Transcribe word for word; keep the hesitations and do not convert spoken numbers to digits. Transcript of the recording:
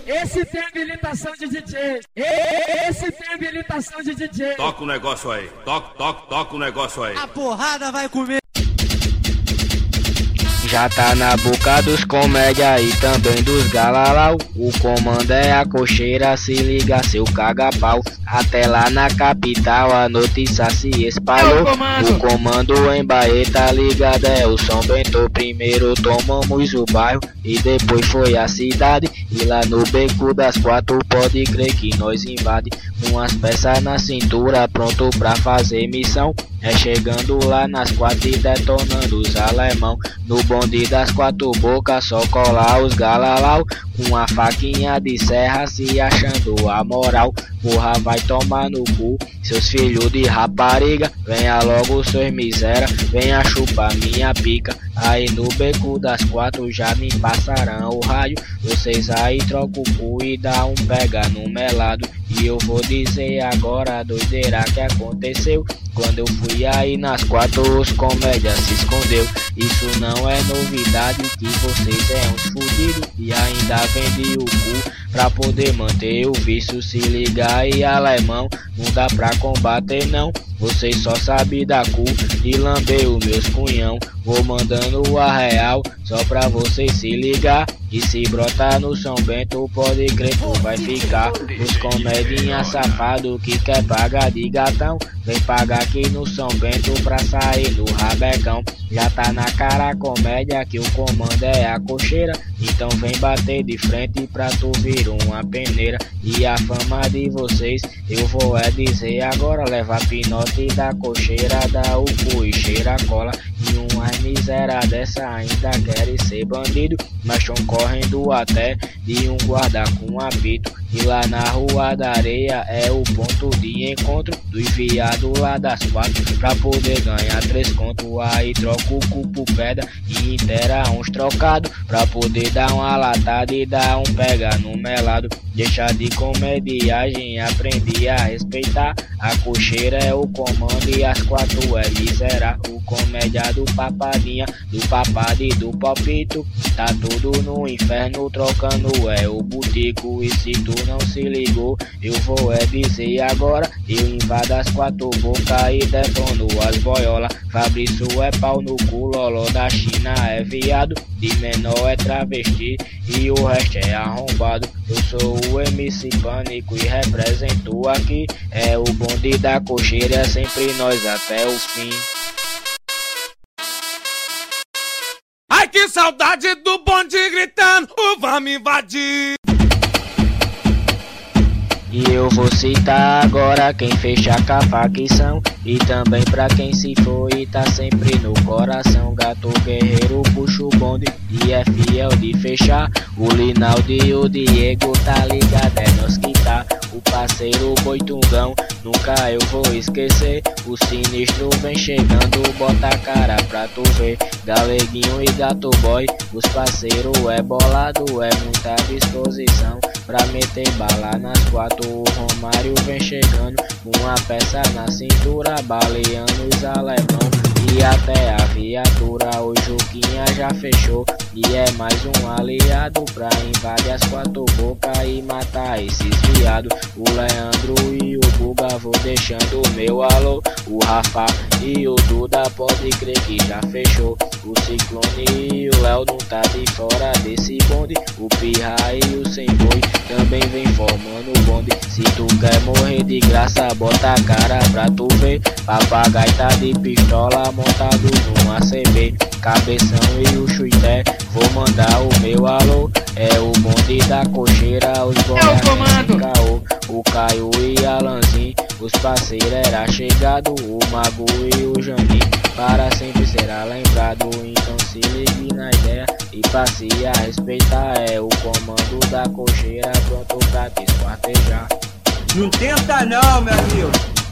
esse tem habilitação de D J. Esse tem habilitação de D J. Toca o negócio aí, toca, toca, toca o negócio aí. A porrada vai comer. Já tá na boca dos comédia e também dos galalau. O comando é a cocheira, se liga seu caga-pau. Até lá na capital a notícia se espalhou. É o comando. O comando em Baeta ligado é o São Bento. Primeiro tomamos o bairro e depois foi a cidade. E lá no beco das quatro pode crer que nós invade. Com as peças na cintura pronto pra fazer missão. É chegando lá nas quatro e detonando os alemão. No bonde das quatro bocas só colar os galalau. Com a faquinha de serra se achando a moral. Porra vai tomar no cu, seus filhos de rapariga. Venha logo seus miséria, venha chupar minha pica. Aí no beco das quatro já me passarão o raio. Vocês aí trocam o cu e dá um pega no melado. E eu vou dizer agora a doideira que aconteceu. Quando eu fui aí nas quatro os comédias se escondeu. Isso não é novidade que vocês é uns fudidos. E ainda vende o cu pra poder manter o vício. Se liga aí alemão, não dá pra combater não. Vocês só sabem dar cu e lamber os meus cunhão. Vou mandando a real só pra vocês se ligar. E se brotar no São Bento pode crer que vai ficar. Os comedinha safado que quer pagar de gatão, vem pagar aqui no São Bento pra sair do rabecão. Já tá na cara a comédia que o comando é a cocheira. Então vem bater de frente pra tu vir uma peneira. E a fama de vocês eu vou é dizer agora. Leva pinote da cocheira, dá o cu e cheira a cola. E uma miséria dessa ainda querem ser bandido. Mas tão correndo até de um guarda com apito. E lá na rua da areia é o ponto de encontro do enviado lá das quatro pra poder ganhar três contos. Aí troca o cu por pedra e inteira uns trocados pra poder dar uma latada e dar um pega no melado. Deixa de comediagem, aprendi a respeitar. A cocheira é o comando e as quatro é miserável. O comédia do papadinha, do papado e do palpito. Tá tudo no inferno trocando é o botico. E se tu não se ligou, eu vou é dizer agora. Eu invado as quatro bocas e detono as boiola. Fabrício é pau no cu, loló da China é viado. De menor é travesti e o resto é arrombado. Eu sou o M C Pânico e represento aqui. É o bonde da cocheira, é sempre nós até o fim. Ai que saudade do bonde gritando, o vamos invadir. E eu vou citar agora quem fecha com a facção. E também pra quem se foi e tá sempre no coração. Gato guerreiro puxa o bonde e é fiel de fechar. O Linaldo e o Diego tá ligado, é nós que tá. O parceiro Boitungão, nunca eu vou esquecer. O sinistro vem chegando, bota a cara pra tu ver. Galeguinho e Gato Boy, os parceiros é bolado, é muita disposição pra meter bala nas quatro. O Romário vem chegando, uma peça na cintura, baleando os alemão e até a viatura. O Juquinha já fechou e é mais um aliado pra invadir as quatro bocas e matar esses viados. O Leandro e o Guga vou deixando o meu alô. O Rafa e o Duda pode crer que já fechou. O Ciclone e o Léo não tá de fora desse bonde. O Pirra e o Sem Boi também vem formando o bonde. Se tu quer morrer de graça, bota a cara pra tu ver. Papagaio tá de pistola montado numa C B. Cabeção e o Chuité, vou mandar o meu alô. É o bonde da cocheira, os boias é o comando. Caô. O Caio e Alanzinho, os parceiros era chegado. O Mago e o Janinho, para sempre será lembrado. Então se ligue na ideia e passe a respeitar. É o comando da cocheira, pronto pra te esquartejar. Não tenta não, meu amigo.